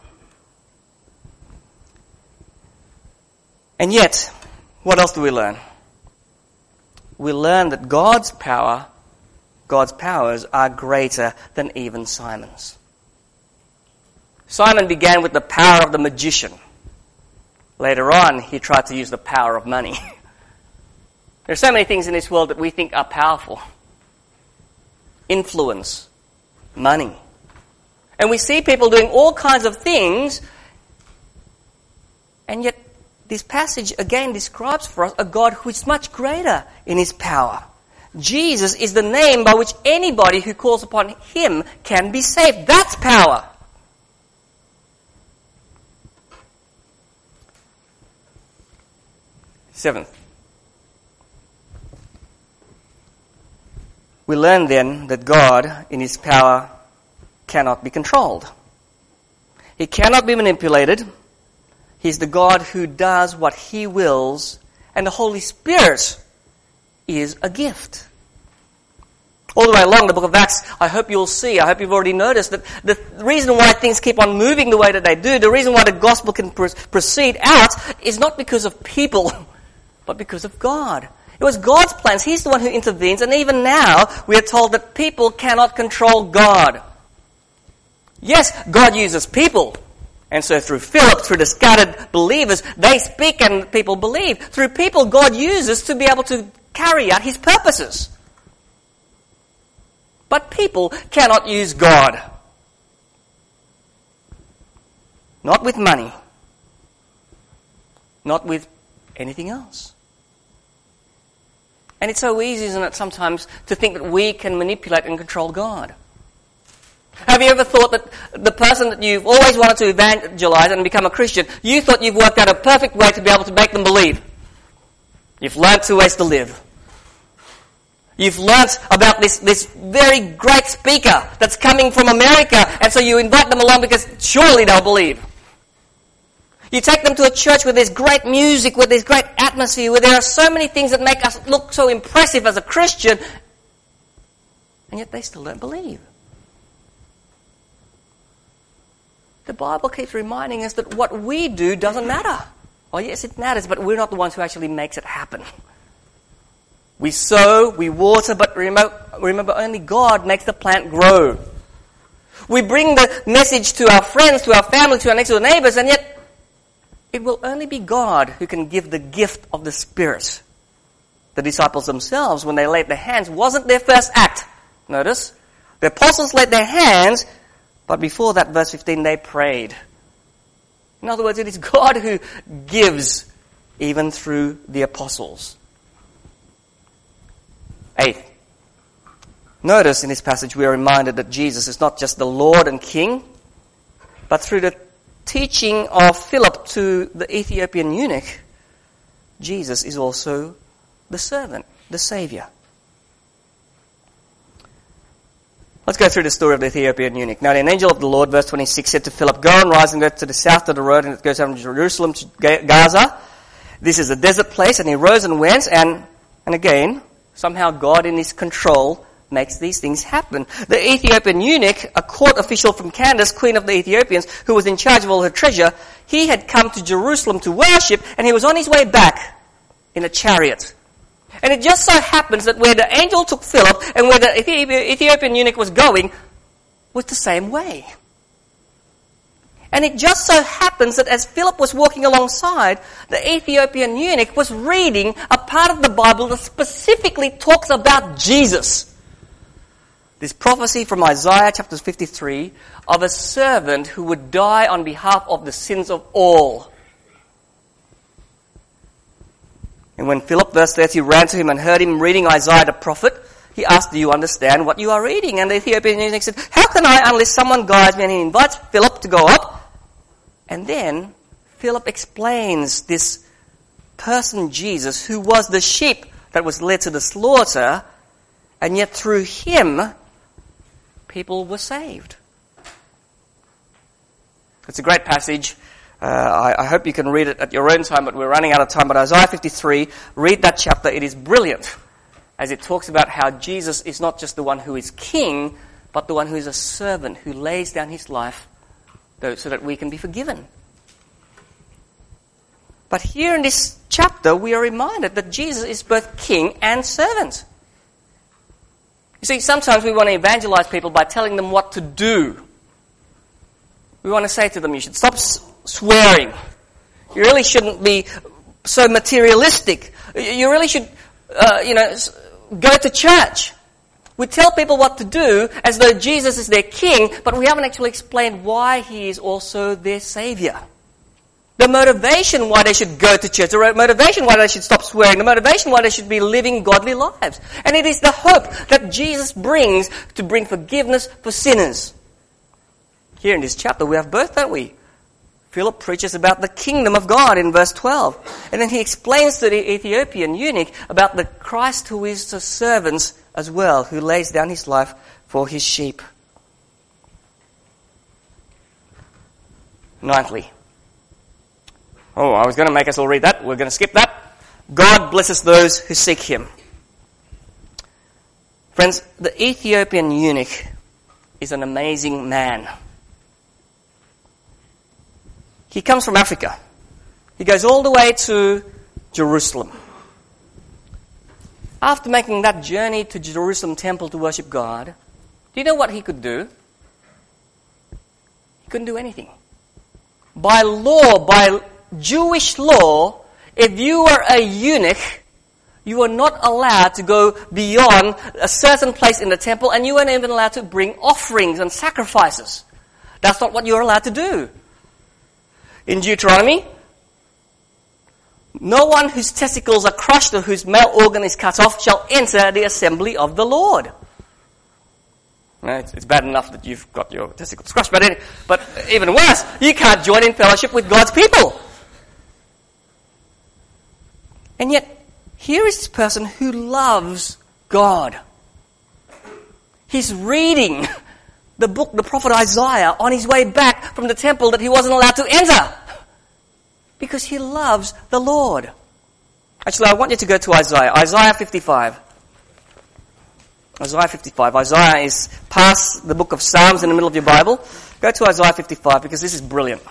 And yet, what else do we learn? We learn that God's power, God's powers are greater than even Simon's. Simon began with the power of the magician. Later on, he tried to use the power of money. There are so many things in this world that we think are powerful. Influence, money. And we see people doing all kinds of things, and yet this passage again describes for us a God who is much greater in his power. Jesus is the name by which anybody who calls upon him can be saved. That's power. Seventh, we learn then that God in his power cannot be controlled. He cannot be manipulated. He's the God who does what he wills, and the Holy Spirit is a gift. All the way along the book of Acts, I hope you'll see, I hope you've already noticed that the reason why things keep on moving the way that they do, the reason why the gospel can pr- proceed out is not because of people, but because of God. It was God's plans. He's the one who intervenes, and even now we are told that people cannot control God. Yes, God uses people. And so through Philip, through the scattered believers, they speak and people believe. Through people, God uses to be able to carry out his purposes. But people cannot use God. Not with money. Not with anything else. And it's so easy, isn't it, sometimes to think that we can manipulate and control God. Have you ever thought that the person that you've always wanted to evangelize and become a Christian, you thought you've worked out a perfect way to be able to make them believe? You've learned two ways to live. You've learnt about this, this very great speaker that's coming from America, and so you invite them along because surely they'll believe. You take them to a church where there's great music, where there's great atmosphere, where there are so many things that make us look so impressive as a Christian, and yet they still don't believe. The Bible keeps reminding us that what we do doesn't matter. Oh yes, it matters, but we're not the ones who actually makes it happen. We sow, we water, but remember, remember only God makes the plant grow. We bring the message to our friends, to our family, to our next door neighbors, and yet it will only be God who can give the gift of the Spirit. The disciples themselves, when they laid their hands, wasn't their first act. Notice, the apostles laid their hands, but before that, verse fifteen, they prayed. In other words, it is God who gives, even through the apostles. Eighth, notice in this passage we are reminded that Jesus is not just the Lord and King, but through the teaching of Philip to the Ethiopian eunuch, Jesus is also the servant, the Saviour. Let's go through the story of the Ethiopian eunuch. Now, an angel of the Lord, verse twenty-six, said to Philip, "Go and rise and go to the south of the road, and it goes from Jerusalem to Gaza. This is a desert place." And he rose and went, and, and again, somehow God in his control makes these things happen. The Ethiopian eunuch, a court official from Candace, queen of the Ethiopians, who was in charge of all her treasure, he had come to Jerusalem to worship, and he was on his way back in a chariot. And it just so happens that where the angel took Philip and where the Ethiopian eunuch was going was the same way. And it just so happens that as Philip was walking alongside, the Ethiopian eunuch was reading a part of the Bible that specifically talks about Jesus. This prophecy from Isaiah chapter fifty-three of a servant who would die on behalf of the sins of all. And when Philip, verse thirty, ran to him and heard him reading Isaiah the prophet, he asked, "Do you understand what you are reading?" And the Ethiopian eunuch said, "How can I unless someone guides me?" And he invites Philip to go up. And then Philip explains this person, Jesus, who was the sheep that was led to the slaughter, and yet through him, people were saved. It's a great passage. Uh, I, I hope you can read it at your own time, but we're running out of time. But Isaiah fifty-three, read that chapter. It is brilliant, as it talks about how Jesus is not just the one who is king, but the one who is a servant, who lays down his life so that we can be forgiven. But here in this chapter, we are reminded that Jesus is both king and servant. You see, sometimes we want to evangelize people by telling them what to do. We want to say to them, you should stop s- swearing. You really shouldn't be so materialistic. You really should, uh, you know, go to church. We tell people what to do as though Jesus is their king, but we haven't actually explained why he is also their Saviour. The motivation why they should go to church, the motivation why they should stop swearing, the motivation why they should be living godly lives. And it is the hope that Jesus brings to bring forgiveness for sinners. Here in this chapter we have both, don't we? Philip preaches about the kingdom of God in verse twelve. And then he explains to the Ethiopian eunuch about the Christ who is the servant as well, who lays down his life for his sheep. Ninthly. Oh, I was going to make us all read that. We're going to skip that. God blesses those who seek him. Friends, the Ethiopian eunuch is an amazing man. He comes from Africa. He goes all the way to Jerusalem. After making that journey to Jerusalem temple to worship God, do you know what he could do? He couldn't do anything. By law, by Jewish law, if you were a eunuch, you were not allowed to go beyond a certain place in the temple, and you weren't even allowed to bring offerings and sacrifices. That's not what you're allowed to do. In Deuteronomy, no one whose testicles are crushed or whose male organ is cut off shall enter the assembly of the Lord. No, it's, it's bad enough that you've got your testicles crushed, but, any, but even worse, you can't join in fellowship with God's people. And yet, here is this person who loves God. He's reading the book, the prophet Isaiah, on his way back from the temple that he wasn't allowed to enter. Because he loves the Lord. Actually, I want you to go to Isaiah. Isaiah fifty-five. Isaiah fifty-five. Isaiah is past the book of Psalms in the middle of your Bible. Go to Isaiah fifty-five because this is brilliant.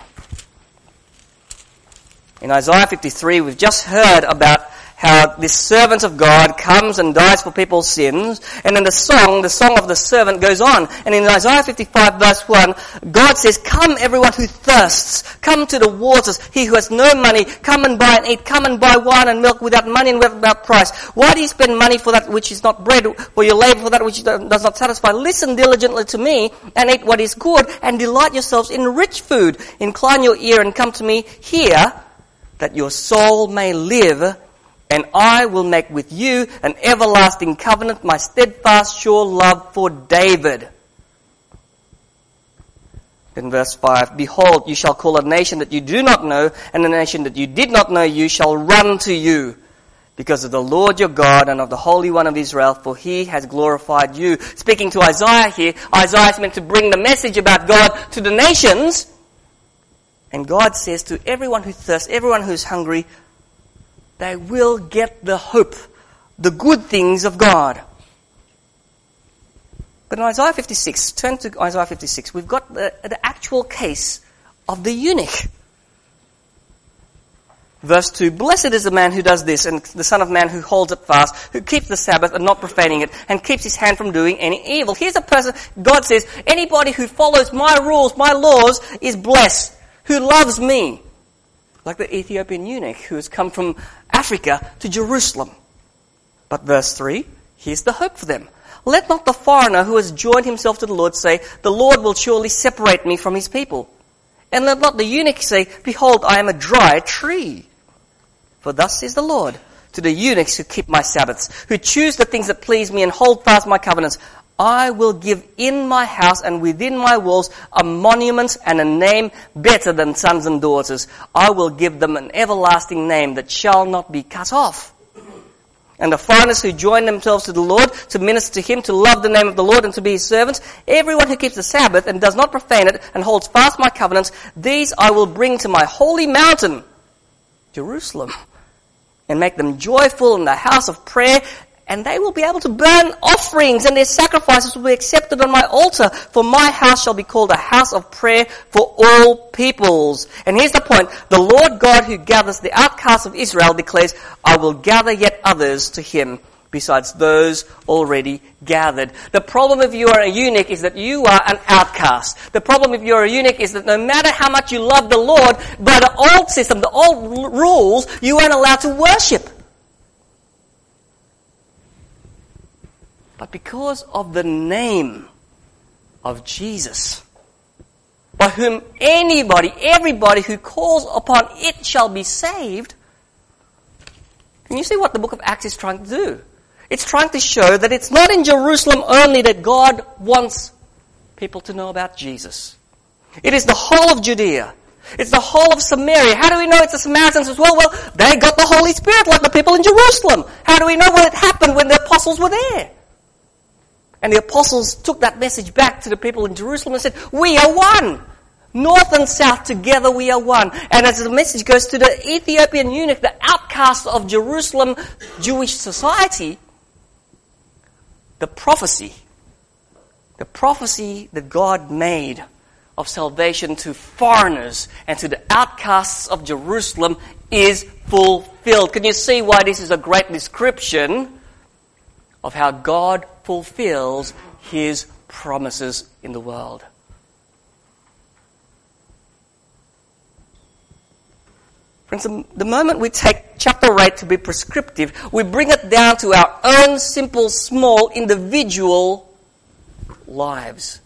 In Isaiah fifty-three, we've just heard about how this servant of God comes and dies for people's sins. And then the song, the song of the servant goes on. And in Isaiah fifty-five verse one, God says, "Come everyone who thirsts, come to the waters. He who has no money, come and buy and eat. Come and buy wine and milk without money and without price. Why do you spend money for that which is not bread, or your labor for that which does not satisfy? Listen diligently to me and eat what is good, and delight yourselves in rich food. Incline your ear and come to me. Hear, that your soul may live. And I will make with you an everlasting covenant, my steadfast, sure love for David." Then verse five, "Behold, you shall call a nation that you do not know, and a nation that you did not know you shall run to you, because of the Lord your God and of the Holy One of Israel, for he has glorified you." Speaking to Isaiah here, Isaiah is meant to bring the message about God to the nations. And God says to everyone who thirsts, everyone who's hungry, they will get the hope, the good things of God. But in Isaiah fifty-six, turn to Isaiah fifty-six, we've got the, the actual case of the eunuch. Verse two, "Blessed is the man who does this, and the son of man who holds it fast, who keeps the Sabbath and not profaning it, and keeps his hand from doing any evil." Here's a person, God says, anybody who follows my rules, my laws, is blessed, who loves me. Like the Ethiopian eunuch who has come from Africa to Jerusalem. But verse three, here's the hope for them. "Let not the foreigner who has joined himself to the Lord say, the Lord will surely separate me from his people. And let not the eunuch say, behold, I am a dry tree. For thus says the Lord, to the eunuchs who keep my Sabbaths, who choose the things that please me and hold fast my covenants, I will give in my house and within my walls a monument and a name better than sons and daughters. I will give them an everlasting name that shall not be cut off. And the foreigners who join themselves to the Lord, to minister to him, to love the name of the Lord and to be his servants, everyone who keeps the Sabbath and does not profane it and holds fast my covenants, these I will bring to my holy mountain, Jerusalem, and make them joyful in the house of prayer. And they will be able to burn offerings, and their sacrifices will be accepted on my altar. For my house shall be called a house of prayer for all peoples." And here's the point. The Lord God who gathers the outcasts of Israel declares, "I will gather yet others to him, besides those already gathered." The problem if you are a eunuch is that you are an outcast. The problem if you're a eunuch is that no matter how much you love the Lord, by the old system, the old rules, you weren't allowed to worship. But because of the name of Jesus, by whom anybody, everybody who calls upon it shall be saved, can you see what the book of Acts is trying to do? It's trying to show that it's not in Jerusalem only that God wants people to know about Jesus. It is the whole of Judea. It's the whole of Samaria. How do we know it's the Samaritans as well? Well, they got the Holy Spirit like the people in Jerusalem. How do we know what happened when the apostles were there? And the apostles took that message back to the people in Jerusalem and said, we are one. North and south together we are one. And as the message goes to the Ethiopian eunuch, the outcast of Jerusalem Jewish society, the prophecy, the prophecy that God made of salvation to foreigners and to the outcasts of Jerusalem is fulfilled. Can you see why this is a great description of how God fulfills his promises in the world? Friends, the moment we take chapter eight to be prescriptive, we bring it down to our own simple, small, individual lives.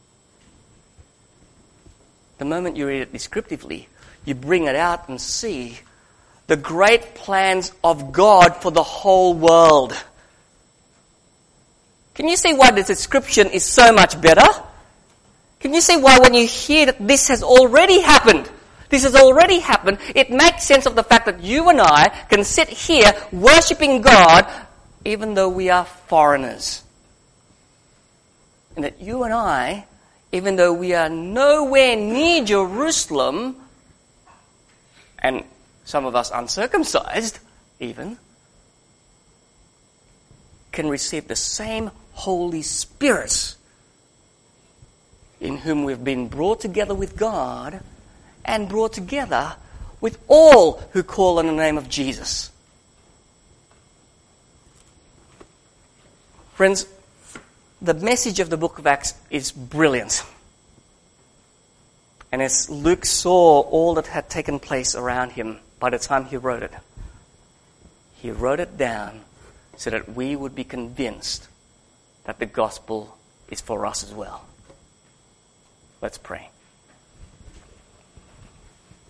The moment you read it descriptively, you bring it out and see the great plans of God for the whole world. Can you see why the description is so much better? Can you see why when you hear that this has already happened, this has already happened, it makes sense of the fact that you and I can sit here worshipping God even though we are foreigners. And that you and I, even though we are nowhere near Jerusalem, and some of us uncircumcised even, can receive the same Holy Spirit in whom we've been brought together with God and brought together with all who call on the name of Jesus. Friends, the message of the book of Acts is brilliant. And as Luke saw all that had taken place around him by the time he wrote it, he wrote it down so that we would be convinced that the gospel is for us as well. Let's pray.